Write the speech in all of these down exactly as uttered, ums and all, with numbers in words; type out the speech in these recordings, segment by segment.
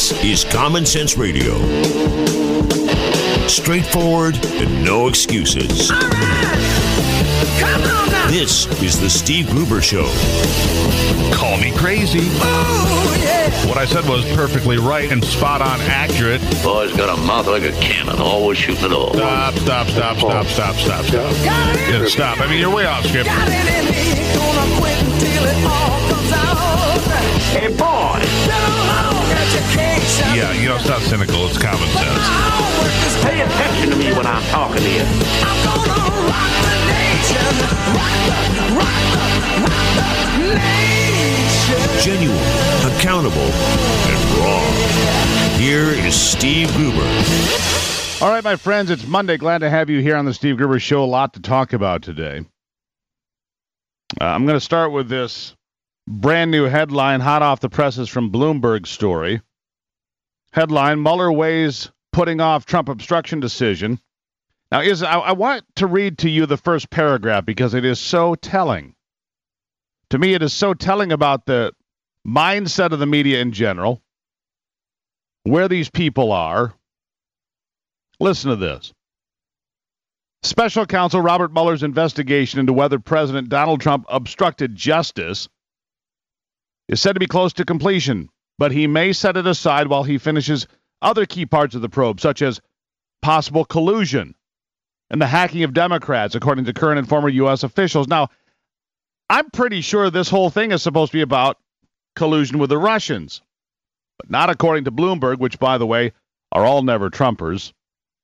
This is Common Sense Radio. Straightforward and no excuses. All right. Come on now. This is the Steve Gruber Show. Call me crazy. Oh, yeah. What I said was perfectly right and spot on accurate. Boy's got a mouth like a cannon, always shooting it all. Stop, stop, stop, stop, stop, stop, stop. Got it in Yeah, stop. I mean, you're way off script. Got it in me. Gonna quit until it all comes out. Hey, boy. Been a long education. Yeah, you know, it's not cynical. It's common But sense. my homework is Pay attention to me when I'm talking to you. I'm gonna rock the nation. Rock the, rock the, rock the nation. Genuine, accountable, and raw. Here is Steve Gruber. All right, my friends, it's Monday. Glad to have you here on the Steve Gruber Show. A lot to talk about today. Uh, I'm going to start with this brand new headline, hot off the presses from Bloomberg story. Headline, Mueller weighs putting off Trump obstruction decision. Now, is I, I want to read to you the first paragraph because it is so telling. To me, it is so telling about the mindset of the media in general, where these people are. Listen to this. Special counsel Robert Mueller's investigation into whether President Donald Trump obstructed justice is said to be close to completion, but he may set it aside while he finishes other key parts of the probe, such as possible collusion and the hacking of Democrats, according to current and former U S officials. Now, I'm pretty sure this whole thing is supposed to be about collusion with the Russians, but not according to Bloomberg, which, by the way, are all never-Trumpers.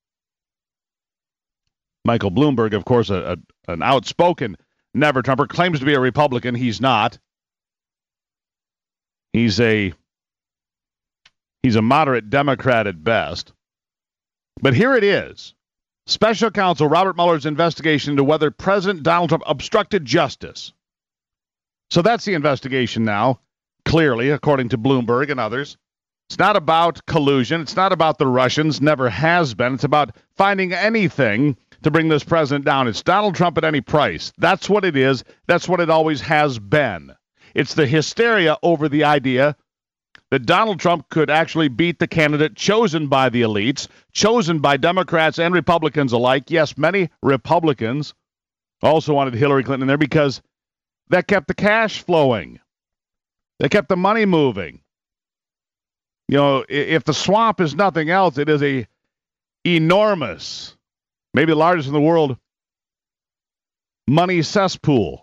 Michael Bloomberg, of course, a, a, an outspoken never-Trumper, claims to be a Republican. He's not. He's a he's a moderate Democrat at best. But here it is. Special counsel Robert Mueller's investigation into whether President Donald Trump obstructed justice. So that's the investigation now, clearly, according to Bloomberg and others. It's not about collusion. It's not about the Russians. Never has been. It's about finding anything to bring this president down. It's Donald Trump at any price. That's what it is. That's what it always has been. It's the hysteria over the idea that Donald Trump could actually beat the candidate chosen by the elites, chosen by Democrats and Republicans alike. Yes, many Republicans also wanted Hillary Clinton in there because that kept the cash flowing. That kept the money moving. You know, if the swamp is nothing else, it is a enormous, maybe the largest in the world, money cesspool.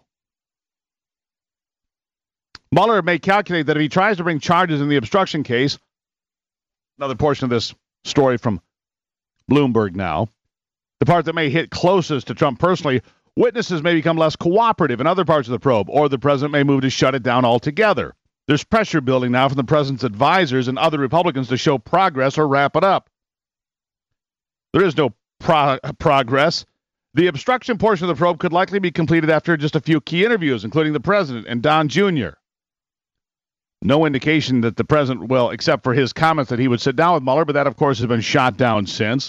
Mueller may calculate that if he tries to bring charges in the obstruction case, another portion of this story from Bloomberg now, the part that may hit closest to Trump personally, witnesses may become less cooperative in other parts of the probe, or the president may move to shut it down altogether. There's pressure building now from the president's advisors and other Republicans to show progress or wrap it up. There is no pro- progress. The obstruction portion of the probe could likely be completed after just a few key interviews, including the president and Don Junior No indication that the president will, except for his comments that he would sit down with Mueller, but that, of course, has been shot down since.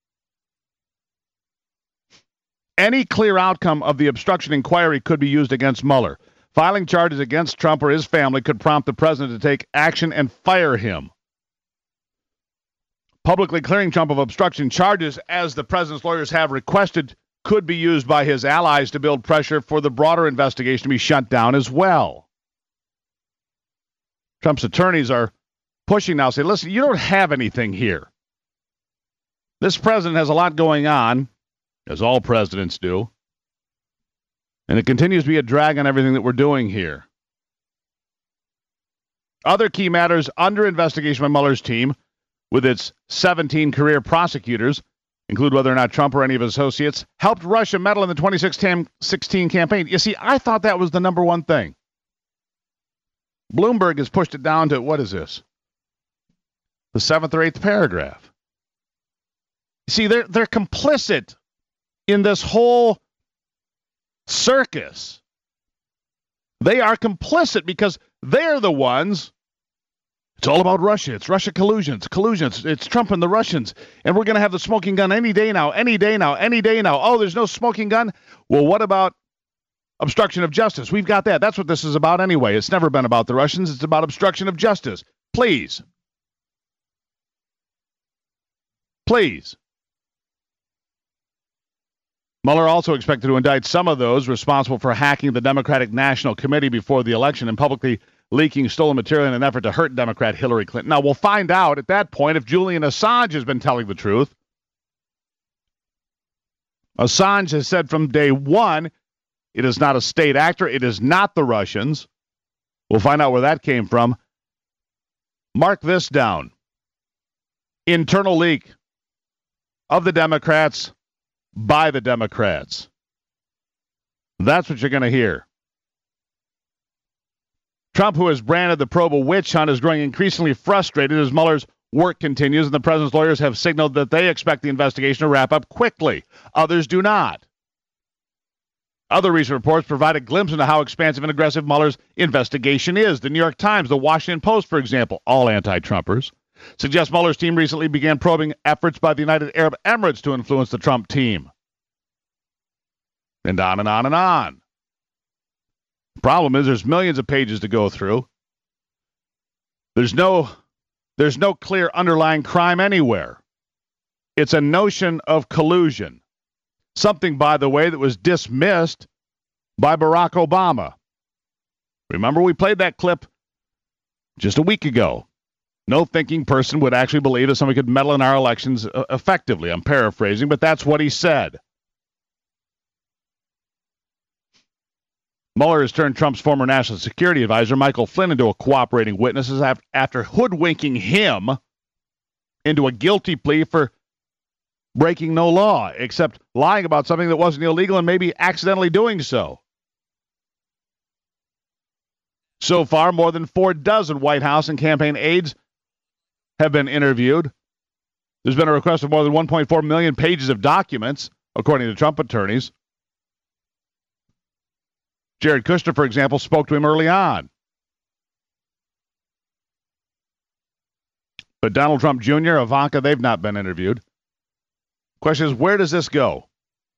Any clear outcome of the obstruction inquiry could be used against Mueller. Filing charges against Trump or his family could prompt the president to take action and fire him. Publicly clearing Trump of obstruction charges, as the president's lawyers have requested, could be used by his allies to build pressure for the broader investigation to be shut down as well. Trump's attorneys are pushing now, say, listen, you don't have anything here. This president has a lot going on, as all presidents do, and it continues to be a drag on everything that we're doing here. Other key matters under investigation by Mueller's team, with its seventeen career prosecutors, include whether or not Trump or any of his associates helped Russia meddle in the twenty sixteen campaign. You see, I thought that was the number one thing. Bloomberg has pushed it down to, what is this? The seventh or eighth paragraph. You see, they're, they're complicit in this whole circus. They are complicit because they're the ones. It's all about Russia. It's Russia collusion. It's collusion. It's, it's Trump and the Russians. And we're going to have the smoking gun any day now, any day now, any day now. Oh, there's no smoking gun? Well, what about obstruction of justice? We've got that. That's what this is about anyway. It's never been about the Russians. It's about obstruction of justice. Please. Please. Mueller also expected to indict some of those responsible for hacking the Democratic National Committee before the election and publicly leaking stolen material in an effort to hurt Democrat Hillary Clinton. Now, we'll find out at that point if Julian Assange has been telling the truth. Assange has said from day one, it is not a state actor. It is not the Russians. We'll find out where that came from. Mark this down. Internal leak of the Democrats by the Democrats. That's what you're going to hear. Trump, who has branded the probe a witch hunt, is growing increasingly frustrated as Mueller's work continues, and the president's lawyers have signaled that they expect the investigation to wrap up quickly. Others do not. Other recent reports provide a glimpse into how expansive and aggressive Mueller's investigation is. The New York Times, the Washington Post, for example, all anti-Trumpers, suggest Mueller's team recently began probing efforts by the United Arab Emirates to influence the Trump team. And on and on and on. The problem is there's millions of pages to go through. There's no, there's no clear underlying crime anywhere. It's a notion of collusion. Something, by the way, that was dismissed by Barack Obama. Remember, we played that clip just a week ago. No thinking person would actually believe that somebody could meddle in our elections effectively. I'm paraphrasing, but that's what he said. Mueller has turned Trump's former national security advisor, Michael Flynn, into a cooperating witness after hoodwinking him into a guilty plea for breaking no law, except lying about something that wasn't illegal and maybe accidentally doing so. So far, more than four dozen White House and campaign aides have been interviewed. There's been a request of more than one point four million pages of documents, according to Trump attorneys. Jared Kushner, for example, spoke to him early on. But Donald Trump Junior, Ivanka, they've not been interviewed. Question is, where does this go?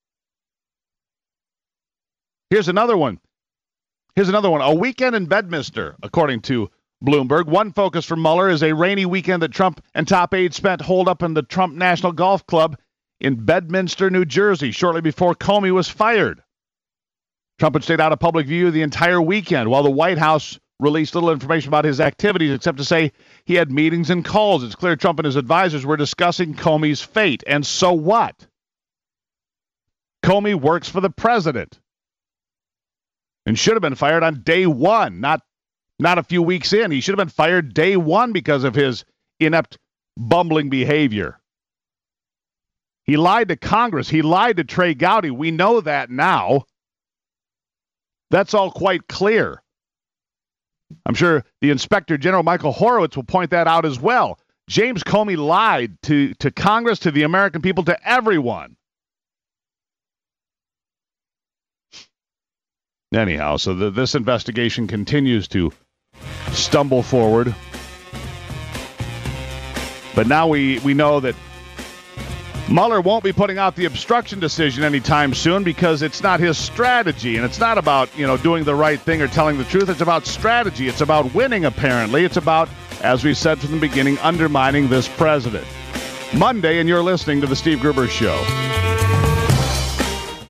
Here's another one. Here's another one. A weekend in Bedminster, according to Bloomberg. One focus for Mueller is a rainy weekend that Trump and top aides spent holed up in the Trump National Golf Club in Bedminster, New Jersey, shortly before Comey was fired. Trump had stayed out of public view the entire weekend, while the White House released little information about his activities, except to say he had meetings and calls. It's clear Trump and his advisors were discussing Comey's fate. And so what? Comey works for the president and should have been fired on day one, not, not a few weeks in. He should have been fired day one because of his inept, bumbling behavior. He lied to Congress. He lied to Trey Gowdy. We know that now. That's all quite clear. I'm sure the Inspector General, Michael Horowitz, will point that out as well. James Comey lied to, to Congress, to the American people, to everyone. Anyhow, so the, this investigation continues to stumble forward. But now we, we know that Mueller won't be putting out the obstruction decision anytime soon because it's not his strategy, and it's not about, you know, doing the right thing or telling the truth. It's about strategy. It's about winning, apparently. It's about, as we said from the beginning, undermining this president. Monday, and you're listening to The Steve Gruber Show.